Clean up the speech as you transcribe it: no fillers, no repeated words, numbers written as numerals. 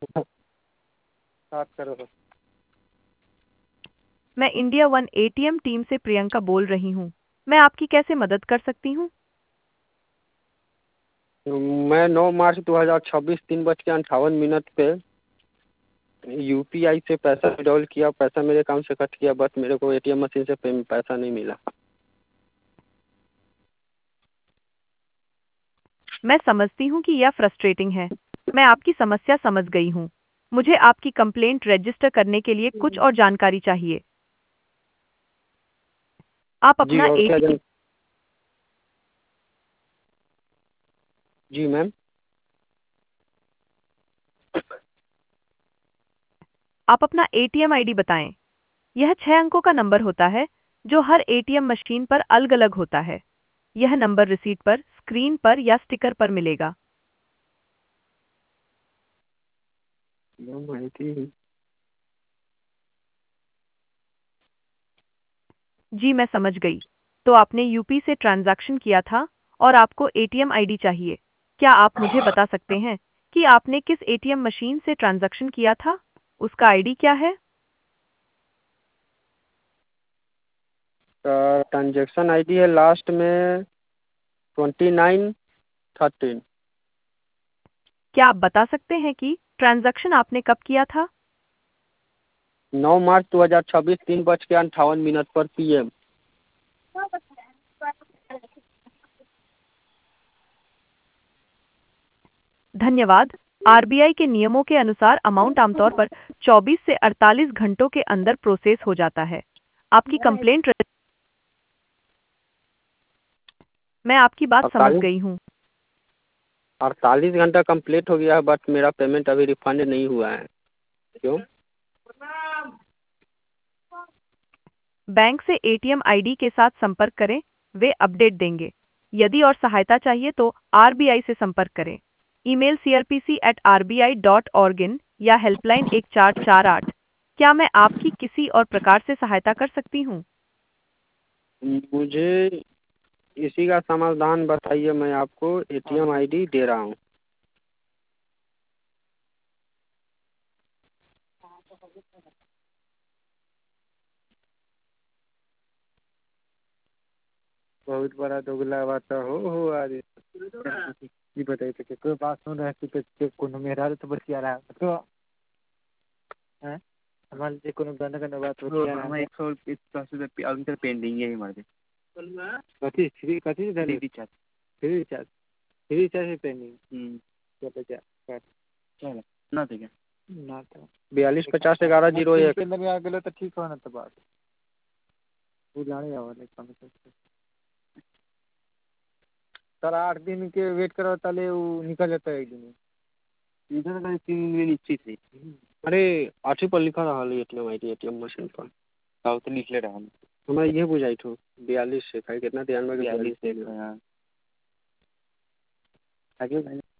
बात करो। मैं इंडिया वन एटीएम टीम से प्रियंका बोल रही हूँ। मैं आपकी कैसे मदद कर सकती हूँ? मैं 9 मार्च 2026 3:58 पे यूपीआई से पैसा विड्रॉल किया, पैसा मेरे अकाउंट से कट किया, बट मेरे को एटीएम मशीन से पैसा नहीं मिला। मैं समझती हूँ कि यह फ्रस्ट्रेटिंग है। मैं आपकी समस्या समझ गई हूँ। मुझे आपकी कंप्लेंट रजिस्टर करने के लिए कुछ और जानकारी चाहिए। आप जी, अपना और क्या एटीएम जी मैम। आप अपना एटीएम आईडी बताएं। यह 6 अंकों का नंबर होता है जो हर एटीएम मशीन पर अलग-अलग होता है। यह नंबर रिसीट पर, स्क्रीन पर या स्टिकर पर मिलेगा। माहिती। जी मैं समझ गई। तो आपने यूपी से ट्रांजैक्शन किया था और आपको एटीएम आईडी चाहिए। क्या आप मुझे बता सकते हैं कि आपने किस एटीएम मशीन से ट्रांजैक्शन किया था? उसका आईडी क्या है? ट्रांजेक्शन आईडी है लास्ट में 2913। क्या आप बता सकते हैं कि ट्रांजैक्शन आपने कब किया था? 9 मार्च 2026 3:58 पर PM। धन्यवाद। आरबीआई के नियमों के अनुसार अमाउंट आमतौर पर 24 से 48 घंटों के अंदर प्रोसेस हो जाता है। आपकी कंप्लेंट मैं आपकी बात समझ अड़तालीस गई हूँ। 48 घंटा कंप्लीट हो गया है, बट मेरा पेमेंट अभी रिफंड नहीं हुआ है। क्यों? बैंक से एटीएम आईडी के साथ संपर्क करें, वे अपडेट देंगे। यदि और सहायता चाहिए तो आरबीआई से संपर्क करें। ईमेल crpc@rbi.org या हेल्पलाइन 1448। क्या मैं आपकी किसी और प्रकार से सहायता कर सकती हूँ? मुझे इसी का समाधान बताइए, मैं आपको एटीएम आईडी दे रहा हूँ। बहुत बड़ा दोगला बात हो अरे। जी बताइए, तो कोई बात सुन रहा है कि कोनो मेरा तो बचिया रहा है तो हैं? हमारे लिए कोनो गंदा गंदा बात बचिया रहा है। 180 अभी तक पेंडिंग है हमारे। कथी कथी free recharge free recharge free recharge है पेंडिंग। क्या क्या चलो ना ठीक है ना तो 42501101 के अंदर में आ गए तो ठीक हो ना तो बात वो जाने वाले कम से सर 8 दिन के वेट करो ताले वो निकल जाता है एक दिन में। इधर का 3 दिन निश्चित है। अरे 8 पर लिखा रहा है एटीएम आईडी एटीएम मशीन पर। का तो लिख ले रहा हूँ हमारा ये बुझाई थो 42 से खाई कितना ध्यान में 42 से आगे भाई